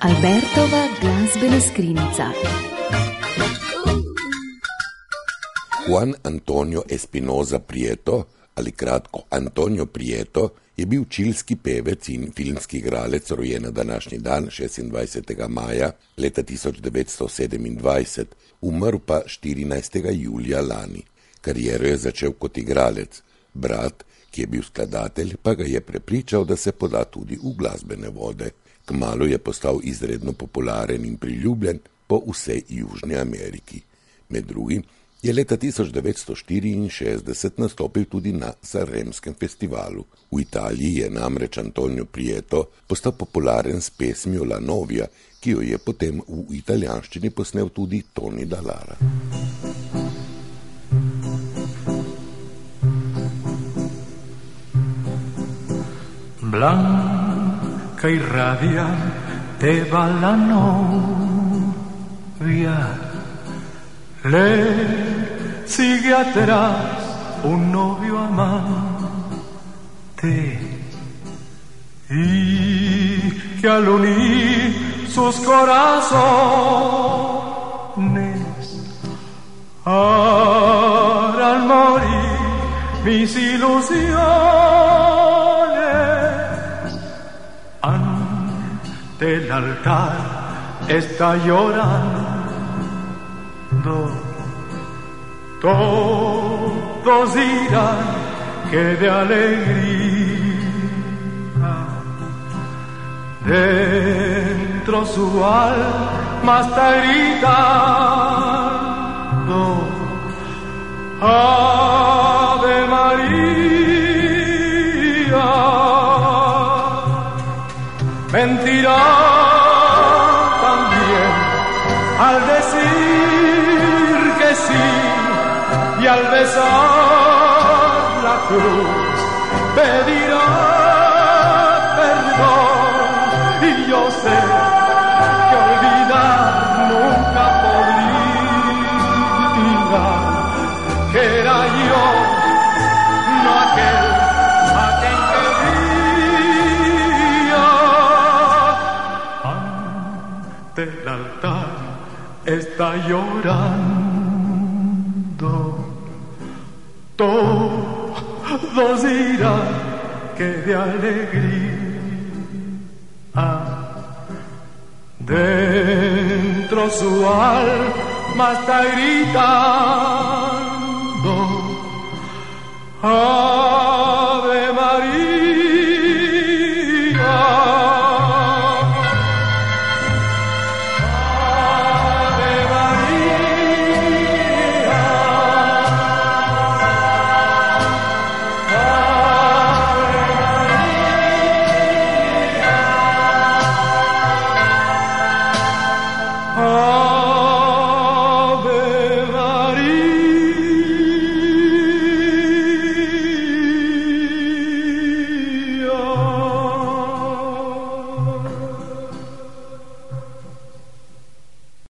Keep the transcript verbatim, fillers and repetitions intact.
Albertova glasbena skrinjica. Juan Antonio Espinosa Prieto, ali kratko Antonio Prieto, je bil čilski pevec in filmski igralec, rojen na današnji dan, šestindvajsetega maja leta tisoč devetsto sedemindvajset, umrl pa štirinajstega julija lani. Kariero je začel kot igralec. Brat, ki je bil skladatelj, pa ga je prepričal, da se poda tudi v glasbene vode. Kmalu je postal izredno popularen in priljubljen po vsej Južni Ameriki. Med drugim je leta tisoč devetsto štiriinšestdeset nastopil tudi na Sanremskem festivalu. V Italiji je namreč Antonio Prieto postal popularen s pesmijo La Novia, ki jo je potem v italijanščini posnel tudi Tony Dallara. Blanca y radiante va la novia, le sigue atrás un novio amante, y que al unir sus corazones harán morir mis ilusiones. Ante el altar está llorando, todos dirán que de alegría dentro su alma está gritando Ave María. Mentirá también al decir que sí, y al besar la cruz pedirá perdón, y yo sé que olvidar nunca podría, que era yo, no aquel a quien quería. Ante el altar está llorando, todos dirán que de alegría dentro su alma está gritando.